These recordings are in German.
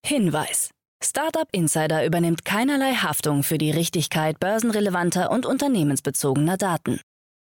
Hinweis: Startup Insider übernimmt keinerlei Haftung für die Richtigkeit börsenrelevanter und unternehmensbezogener Daten.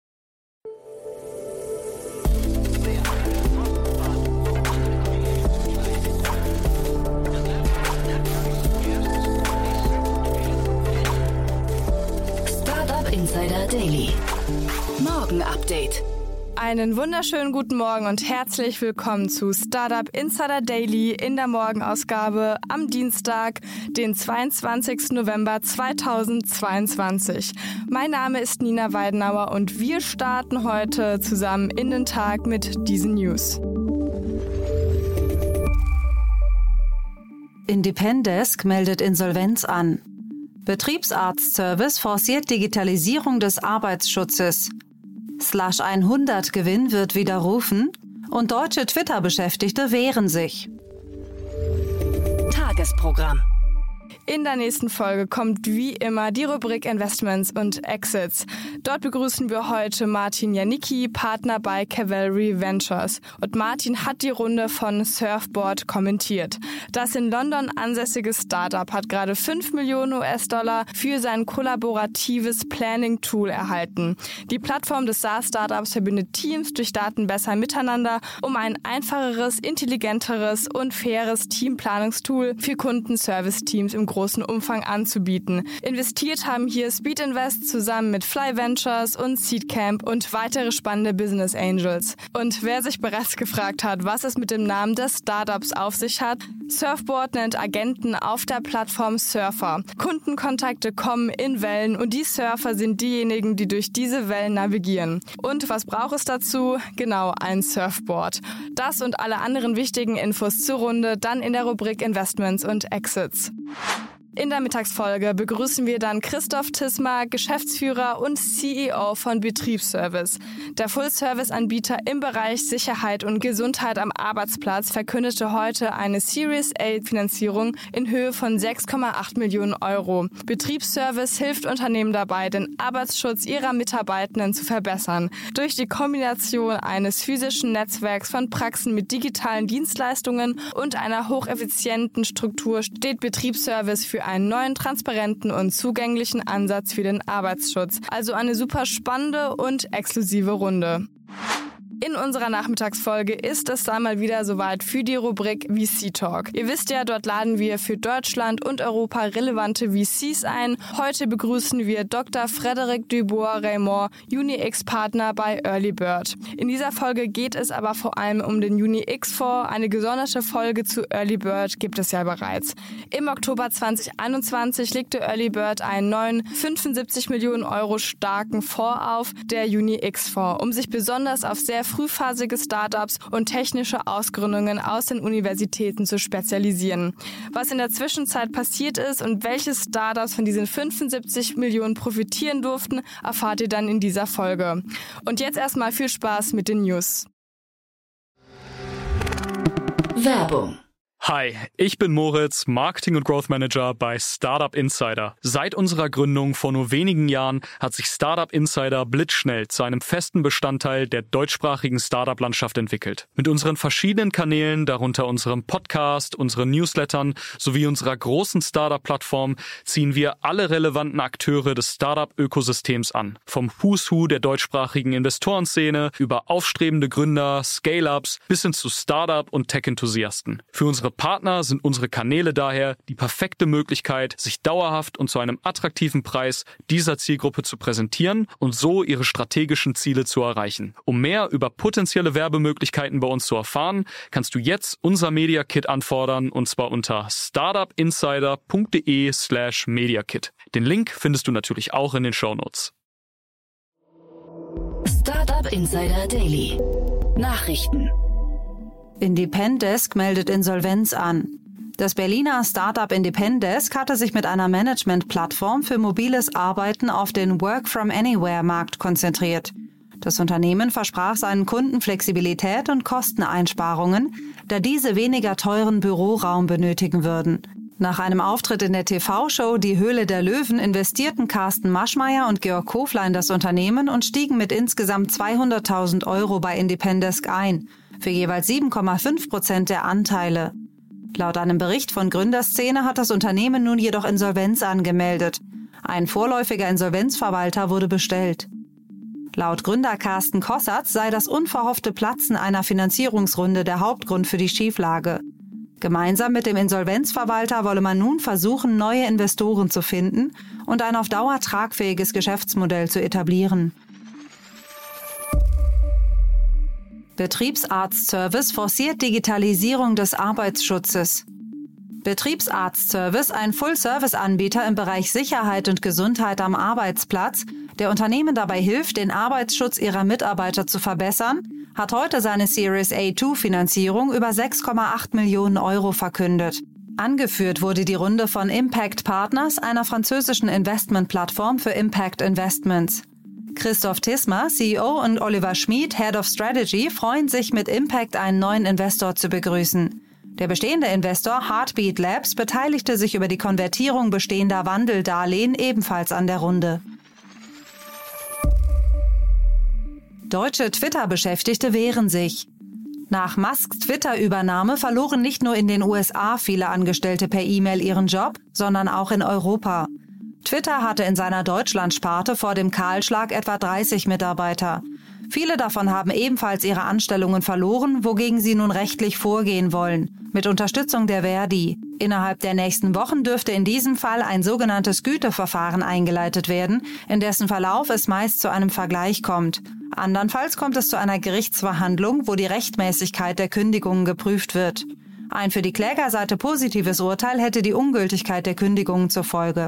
Startup Insider Daily. Morgen Update. Einen wunderschönen guten Morgen und herzlich willkommen zu Startup Insider Daily in der Morgenausgabe am Dienstag, den 22. November 2022. Mein Name ist Nina Weidenauer und wir starten heute zusammen in den Tag mit diesen News. Independesk meldet Insolvenz an. Betriebsarztservice forciert Digitalisierung des Arbeitsschutzes. Slush 100 Gewinn wird widerrufen und deutsche Twitter-Beschäftigte wehren sich. Tagesprogramm. In der nächsten Folge kommt wie immer die Rubrik Investments und Exits. Dort begrüßen wir heute Martin Janicki, Partner bei Cavalry Ventures. Und Martin hat die Runde von Surfboard kommentiert. Das in London ansässige Startup hat gerade 5 Millionen US-Dollar für sein kollaboratives Planning-Tool erhalten. Die Plattform des SaaS-Startups verbindet Teams durch Daten besser miteinander, um ein einfacheres, intelligenteres und faires Teamplanungstool für Kundenservice-Teams im großen Umfang anzubieten. Investiert haben hier Speed Invest zusammen mit Fly Ventures und Seedcamp und weitere spannende Business Angels. Und wer sich bereits gefragt hat, was es mit dem Namen des Startups auf sich hat, Surfboard nennt Agenten auf der Plattform Surfer. Kundenkontakte kommen in Wellen und die Surfer sind diejenigen, die durch diese Wellen navigieren. Und was braucht es dazu? Genau, ein Surfboard. Das und alle anderen wichtigen Infos zur Runde dann in der Rubrik Investments und Exits. In der Mittagsfolge begrüßen wir dann Christoph Tismar, Geschäftsführer und CEO von Betriebsservice. Der Full-Service-Anbieter im Bereich Sicherheit und Gesundheit am Arbeitsplatz verkündete heute eine Series-A-Finanzierung in Höhe von 6,8 Millionen Euro. Betriebsservice hilft Unternehmen dabei, den Arbeitsschutz ihrer Mitarbeitenden zu verbessern. Durch die Kombination eines physischen Netzwerks von Praxen mit digitalen Dienstleistungen und einer hocheffizienten Struktur steht Betriebsservice für einen neuen, transparenten und zugänglichen Ansatz für den Arbeitsschutz. Also eine super spannende und exklusive Runde. In unserer Nachmittagsfolge ist es dann mal wieder soweit für die Rubrik VC Talk. Ihr wisst ja, dort laden wir für Deutschland und Europa relevante VCs ein. Heute begrüßen wir Dr. Frédéric Dubois-Reymond, UniX-Partner bei Early Bird. In dieser Folge geht es aber vor allem um den UniX-Fonds. Eine gesonderte Folge zu Early Bird gibt es ja bereits. Im Oktober 2021 legte Early Bird einen neuen 75 Millionen Euro starken Fonds auf, der UniX-Fonds, um sich besonders auf sehr frühphasige Startups und technische Ausgründungen aus den Universitäten zu spezialisieren. Was in der Zwischenzeit passiert ist und welche Startups von diesen 75 Millionen profitieren durften, erfahrt ihr dann in dieser Folge. Und jetzt erstmal viel Spaß mit den News. Werbung. Hi, ich bin Moritz, Marketing- und Growth Manager bei Startup Insider. Seit unserer Gründung vor nur wenigen Jahren hat sich Startup Insider blitzschnell zu einem festen Bestandteil der deutschsprachigen Startup-Landschaft entwickelt. Mit unseren verschiedenen Kanälen, darunter unserem Podcast, unseren Newslettern sowie unserer großen Startup-Plattform, ziehen wir alle relevanten Akteure des Startup-Ökosystems an. Vom Who's Who der deutschsprachigen Investorenszene über aufstrebende Gründer, Scale-Ups bis hin zu Startup- und Tech-Enthusiasten. Für unsere Partner sind unsere Kanäle daher die perfekte Möglichkeit, sich dauerhaft und zu einem attraktiven Preis dieser Zielgruppe zu präsentieren und so ihre strategischen Ziele zu erreichen. Um mehr über potenzielle Werbemöglichkeiten bei uns zu erfahren, kannst du jetzt unser Media Kit anfordern und zwar unter startupinsider.de/mediakit. Den Link findest du natürlich auch in den Shownotes. Startup Insider Daily. Nachrichten. Independesk meldet Insolvenz an. Das Berliner Startup Independesk hatte sich mit einer Management-Plattform für mobiles Arbeiten auf den Work-from-Anywhere-Markt konzentriert. Das Unternehmen versprach seinen Kunden Flexibilität und Kosteneinsparungen, da diese weniger teuren Büroraum benötigen würden. Nach einem Auftritt in der TV-Show Die Höhle der Löwen investierten Carsten Maschmeyer und Georg Kofler in das Unternehmen und stiegen mit insgesamt 200.000 € bei Independesk ein, für jeweils 7,5% der Anteile. Laut einem Bericht von Gründerszene hat das Unternehmen nun jedoch Insolvenz angemeldet. Ein vorläufiger Insolvenzverwalter wurde bestellt. Laut Gründer Carsten Kossatz sei das unverhoffte Platzen einer Finanzierungsrunde der Hauptgrund für die Schieflage. Gemeinsam mit dem Insolvenzverwalter wolle man nun versuchen, neue Investoren zu finden und ein auf Dauer tragfähiges Geschäftsmodell zu etablieren. Betriebsarztservice forciert Digitalisierung des Arbeitsschutzes. Betriebsarztservice, ein Full-Service-Anbieter im Bereich Sicherheit und Gesundheit am Arbeitsplatz, der Unternehmen dabei hilft, den Arbeitsschutz ihrer Mitarbeiter zu verbessern, hat heute seine Series A2-Finanzierung über 6,8 Millionen Euro verkündet. Angeführt wurde die Runde von Impact Partners, einer französischen Investmentplattform für Impact Investments. Christoph Tismer, CEO, und Oliver Schmid, Head of Strategy, freuen sich, mit Impact einen neuen Investor zu begrüßen. Der bestehende Investor Heartbeat Labs beteiligte sich über die Konvertierung bestehender Wandeldarlehen ebenfalls an der Runde. Deutsche Twitter-Beschäftigte wehren sich. Nach Musks Twitter-Übernahme verloren nicht nur in den USA viele Angestellte per E-Mail ihren Job, sondern auch in Europa. Twitter hatte in seiner Deutschlandsparte vor dem Kahlschlag etwa 30 Mitarbeiter. Viele davon haben ebenfalls ihre Anstellungen verloren, wogegen sie nun rechtlich vorgehen wollen, mit Unterstützung der Verdi. Innerhalb der nächsten Wochen dürfte in diesem Fall ein sogenanntes Güteverfahren eingeleitet werden, in dessen Verlauf es meist zu einem Vergleich kommt. Andernfalls kommt es zu einer Gerichtsverhandlung, wo die Rechtmäßigkeit der Kündigungen geprüft wird. Ein für die Klägerseite positives Urteil hätte die Ungültigkeit der Kündigungen zur Folge.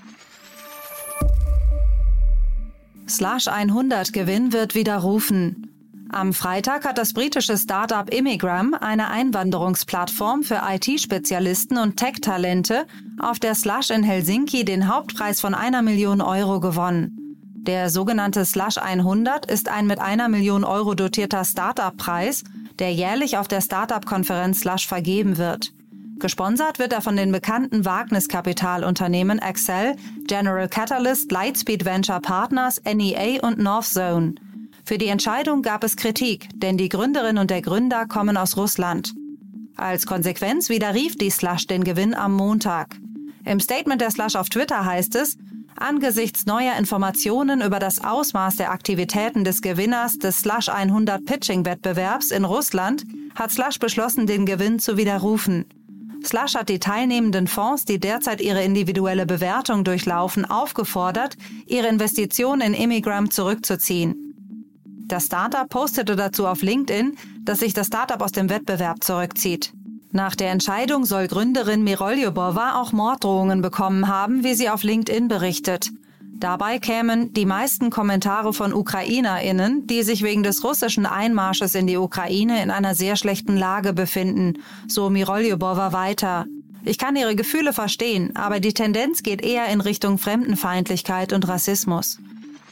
Slush 100 Gewinn wird widerrufen. Am Freitag hat das britische Startup Immigram, eine Einwanderungsplattform für IT-Spezialisten und Tech-Talente, auf der Slush in Helsinki den Hauptpreis von 1 Million Euro gewonnen. Der sogenannte Slush 100 ist ein mit 1 Million Euro dotierter Startup-Preis, der jährlich auf der Startup-Konferenz Slush vergeben wird. Gesponsert wird er von den bekannten Wagniskapitalunternehmen Accel, General Catalyst, Lightspeed Venture Partners, NEA und Northzone. Für die Entscheidung gab es Kritik, denn die Gründerin und der Gründer kommen aus Russland. Als Konsequenz widerrief die Slush den Gewinn am Montag. Im Statement der Slush auf Twitter heißt es: Angesichts neuer Informationen über das Ausmaß der Aktivitäten des Gewinners des Slush 100 Pitching-Wettbewerbs in Russland hat Slush beschlossen, den Gewinn zu widerrufen. Slush hat die teilnehmenden Fonds, die derzeit ihre individuelle Bewertung durchlaufen, aufgefordert, ihre Investition in Immigram zurückzuziehen. Das Startup postete dazu auf LinkedIn, dass sich das Startup aus dem Wettbewerb zurückzieht. Nach der Entscheidung soll Gründerin Miroljubova auch Morddrohungen bekommen haben, wie sie auf LinkedIn berichtet. Dabei kämen die meisten Kommentare von UkrainerInnen, die sich wegen des russischen Einmarsches in die Ukraine in einer sehr schlechten Lage befinden, so Miroljubova weiter. Ich kann ihre Gefühle verstehen, aber die Tendenz geht eher in Richtung Fremdenfeindlichkeit und Rassismus.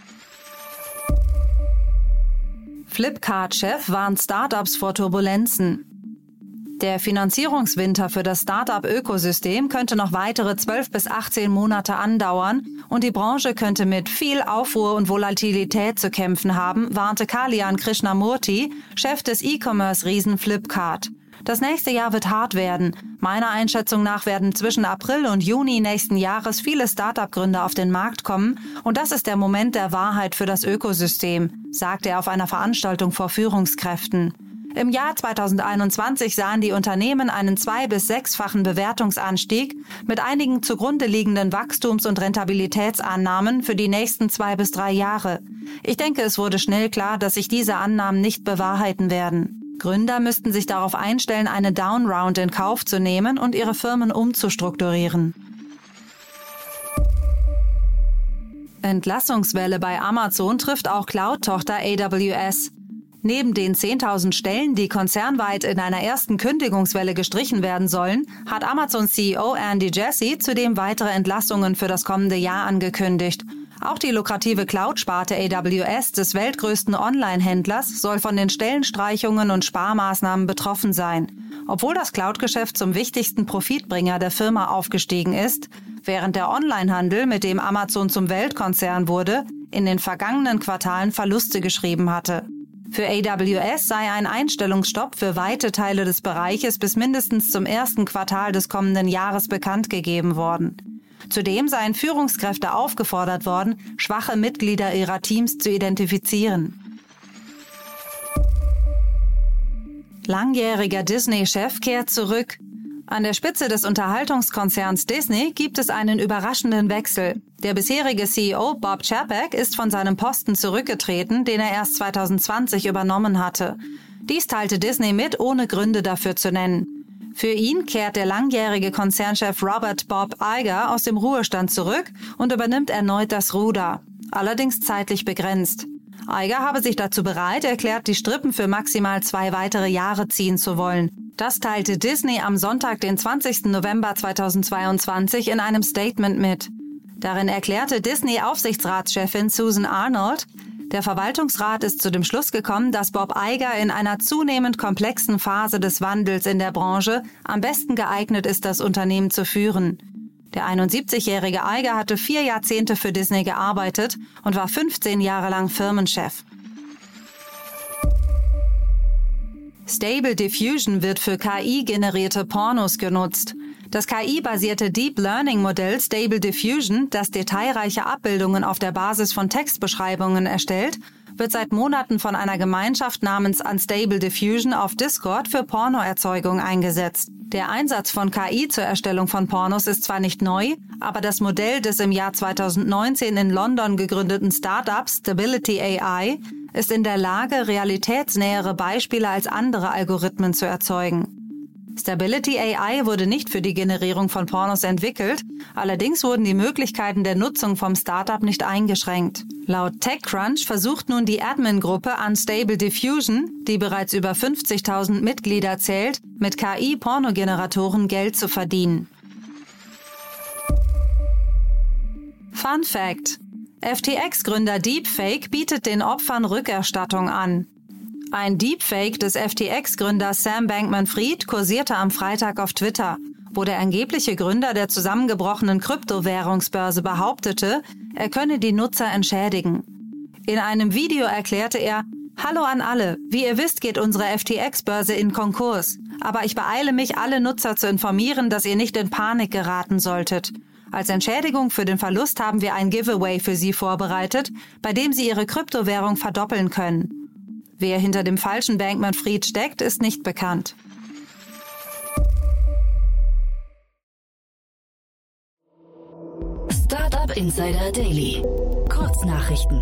Flipkart-Chef warnt Startups vor Turbulenzen. Der Finanzierungswinter für das Startup-Ökosystem könnte noch weitere 12 bis 18 Monate andauern und die Branche könnte mit viel Aufruhr und Volatilität zu kämpfen haben, warnte Kalyan Krishnamurthy, Chef des E-Commerce-Riesen Flipkart. Das nächste Jahr wird hart werden. Meiner Einschätzung nach werden zwischen April und Juni nächsten Jahres viele Startup-Gründer auf den Markt kommen und das ist der Moment der Wahrheit für das Ökosystem, sagte er auf einer Veranstaltung vor Führungskräften. Im Jahr 2021 sahen die Unternehmen einen 2- bis 6-fachen Bewertungsanstieg mit einigen zugrunde liegenden Wachstums- und Rentabilitätsannahmen für die nächsten 2 bis 3 Jahre. Ich denke, es wurde schnell klar, dass sich diese Annahmen nicht bewahrheiten werden. Gründer müssten sich darauf einstellen, eine Downround in Kauf zu nehmen und ihre Firmen umzustrukturieren. Entlassungswelle bei Amazon trifft auch Cloud-Tochter AWS. Neben den 10.000 Stellen, die konzernweit in einer ersten Kündigungswelle gestrichen werden sollen, hat Amazon-CEO Andy Jassy zudem weitere Entlassungen für das kommende Jahr angekündigt. Auch die lukrative Cloud-Sparte AWS des weltgrößten Online-Händlers soll von den Stellenstreichungen und Sparmaßnahmen betroffen sein. Obwohl das Cloud-Geschäft zum wichtigsten Profitbringer der Firma aufgestiegen ist, während der Onlinehandel, mit dem Amazon zum Weltkonzern wurde, in den vergangenen Quartalen Verluste geschrieben hatte. Für AWS sei ein Einstellungsstopp für weite Teile des Bereiches bis mindestens zum ersten Quartal des kommenden Jahres bekannt gegeben worden. Zudem seien Führungskräfte aufgefordert worden, schwache Mitglieder ihrer Teams zu identifizieren. Langjähriger Disney-Chef kehrt zurück. An der Spitze des Unterhaltungskonzerns Disney gibt es einen überraschenden Wechsel. Der bisherige CEO Bob Chapek ist von seinem Posten zurückgetreten, den er erst 2020 übernommen hatte. Dies teilte Disney mit, ohne Gründe dafür zu nennen. Für ihn kehrt der langjährige Konzernchef Robert Bob Iger aus dem Ruhestand zurück und übernimmt erneut das Ruder, allerdings zeitlich begrenzt. Iger habe sich dazu bereit erklärt, die Strippen für maximal 2 weitere Jahre ziehen zu wollen. Das teilte Disney am Sonntag, den 20. November 2022 in einem Statement mit. Darin erklärte Disney-Aufsichtsratschefin Susan Arnold, der Verwaltungsrat ist zu dem Schluss gekommen, dass Bob Iger in einer zunehmend komplexen Phase des Wandels in der Branche am besten geeignet ist, das Unternehmen zu führen. Der 71-jährige Iger hatte 4 Jahrzehnte für Disney gearbeitet und war 15 Jahre lang Firmenchef. Stable Diffusion wird für KI-generierte Pornos genutzt. Das KI-basierte Deep Learning-Modell Stable Diffusion, das detailreiche Abbildungen auf der Basis von Textbeschreibungen erstellt, wird seit Monaten von einer Gemeinschaft namens Unstable Diffusion auf Discord für Pornoerzeugung eingesetzt. Der Einsatz von KI zur Erstellung von Pornos ist zwar nicht neu, aber das Modell des im Jahr 2019 in London gegründeten Startups Stability AI ist in der Lage, realitätsnähere Beispiele als andere Algorithmen zu erzeugen. Stability AI wurde nicht für die Generierung von Pornos entwickelt, allerdings wurden die Möglichkeiten der Nutzung vom Startup nicht eingeschränkt. Laut TechCrunch versucht nun die Admin-Gruppe Unstable Diffusion, die bereits über 50.000 Mitglieder zählt, mit KI-Pornogeneratoren Geld zu verdienen. Fun Fact: FTX-Gründer Deepfake bietet den Opfern Rückerstattung an. Ein Deepfake des FTX-Gründers Sam Bankman-Fried kursierte am Freitag auf Twitter, wo der angebliche Gründer der zusammengebrochenen Kryptowährungsbörse behauptete, er könne die Nutzer entschädigen. In einem Video erklärte er: Hallo an alle, wie ihr wisst, geht unsere FTX-Börse in Konkurs, aber ich beeile mich, alle Nutzer zu informieren, dass ihr nicht in Panik geraten solltet. Als Entschädigung für den Verlust haben wir ein Giveaway für Sie vorbereitet, bei dem Sie Ihre Kryptowährung verdoppeln können. Wer hinter dem falschen Bankman-Fried steckt, ist nicht bekannt. Startup Insider Daily. Kurznachrichten.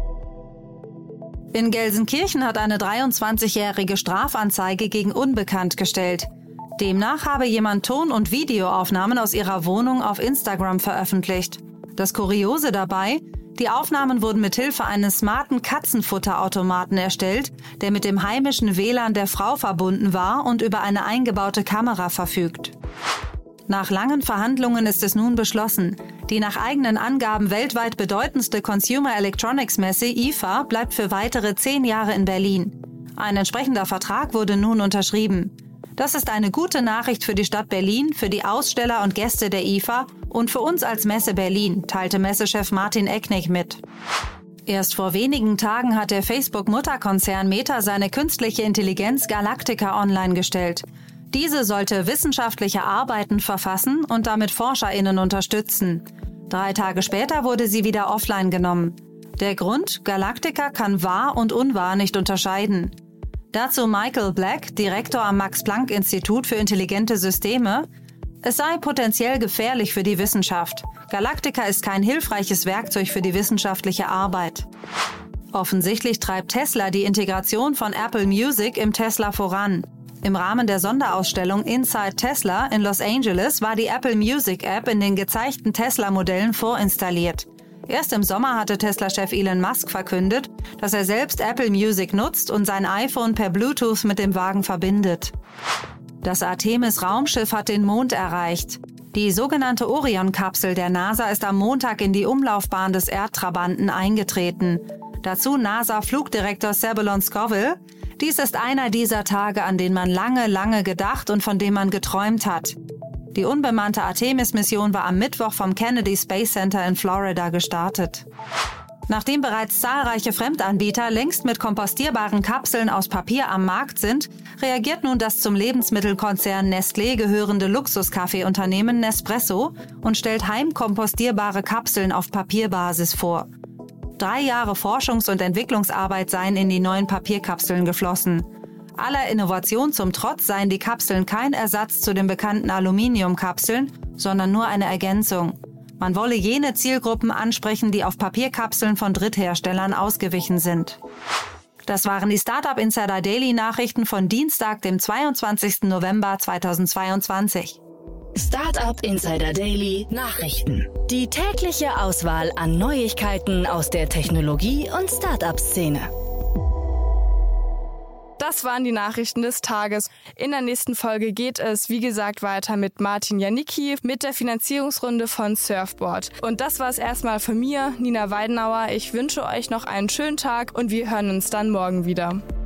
In Gelsenkirchen hat eine 23-jährige Strafanzeige gegen Unbekannt gestellt. Demnach habe jemand Ton- und Videoaufnahmen aus ihrer Wohnung auf Instagram veröffentlicht. Das Kuriose dabei: Die Aufnahmen wurden mithilfe eines smarten Katzenfutterautomaten erstellt, der mit dem heimischen WLAN der Frau verbunden war und über eine eingebaute Kamera verfügt. Nach langen Verhandlungen ist es nun beschlossen. Die nach eigenen Angaben weltweit bedeutendste Consumer Electronics Messe IFA bleibt für weitere 10 Jahre in Berlin. Ein entsprechender Vertrag wurde nun unterschrieben. Das ist eine gute Nachricht für die Stadt Berlin, für die Aussteller und Gäste der IFA und für uns als Messe Berlin, teilte Messechef Martin Ecknig mit. Erst vor wenigen Tagen hat der Facebook-Mutterkonzern Meta seine künstliche Intelligenz Galactica online gestellt. Diese sollte wissenschaftliche Arbeiten verfassen und damit ForscherInnen unterstützen. 3 Tage später wurde sie wieder offline genommen. Der Grund: Galactica kann wahr und unwahr nicht unterscheiden. Dazu Michael Black, Direktor am Max-Planck-Institut für intelligente Systeme: Es sei potenziell gefährlich für die Wissenschaft. Galactica ist kein hilfreiches Werkzeug für die wissenschaftliche Arbeit. Offensichtlich treibt Tesla die Integration von Apple Music im Tesla voran. Im Rahmen der Sonderausstellung Inside Tesla in Los Angeles war die Apple Music App in den gezeigten Tesla-Modellen vorinstalliert. Erst im Sommer hatte Tesla-Chef Elon Musk verkündet, dass er selbst Apple Music nutzt und sein iPhone per Bluetooth mit dem Wagen verbindet. Das Artemis-Raumschiff hat den Mond erreicht. Die sogenannte Orion-Kapsel der NASA ist am Montag in die Umlaufbahn des Erdtrabanten eingetreten. Dazu NASA-Flugdirektor Zebulon Scoville: Dies ist einer dieser Tage, an denen man lange gedacht und von dem man geträumt hat. Die unbemannte Artemis-Mission war am Mittwoch vom Kennedy Space Center in Florida gestartet. Nachdem bereits zahlreiche Fremdanbieter längst mit kompostierbaren Kapseln aus Papier am Markt sind, reagiert nun das zum Lebensmittelkonzern Nestlé gehörende Luxuskaffeeunternehmen Nespresso und stellt heimkompostierbare Kapseln auf Papierbasis vor. 3 Jahre Forschungs- und Entwicklungsarbeit seien in die neuen Papierkapseln geflossen. Aller Innovation zum Trotz seien die Kapseln kein Ersatz zu den bekannten Aluminiumkapseln, sondern nur eine Ergänzung. Man wolle jene Zielgruppen ansprechen, die auf Papierkapseln von Drittherstellern ausgewichen sind. Das waren die Startup Insider Daily Nachrichten von Dienstag, dem 22. November 2022. Startup Insider Daily Nachrichten. Die tägliche Auswahl an Neuigkeiten aus der Technologie- und Startup-Szene. Das waren die Nachrichten des Tages. In der nächsten Folge geht es, wie gesagt, weiter mit Martin Janicki mit der Finanzierungsrunde von Surfboard. Und das war es erstmal von mir, Nina Weidenauer. Ich wünsche euch noch einen schönen Tag und wir hören uns dann morgen wieder.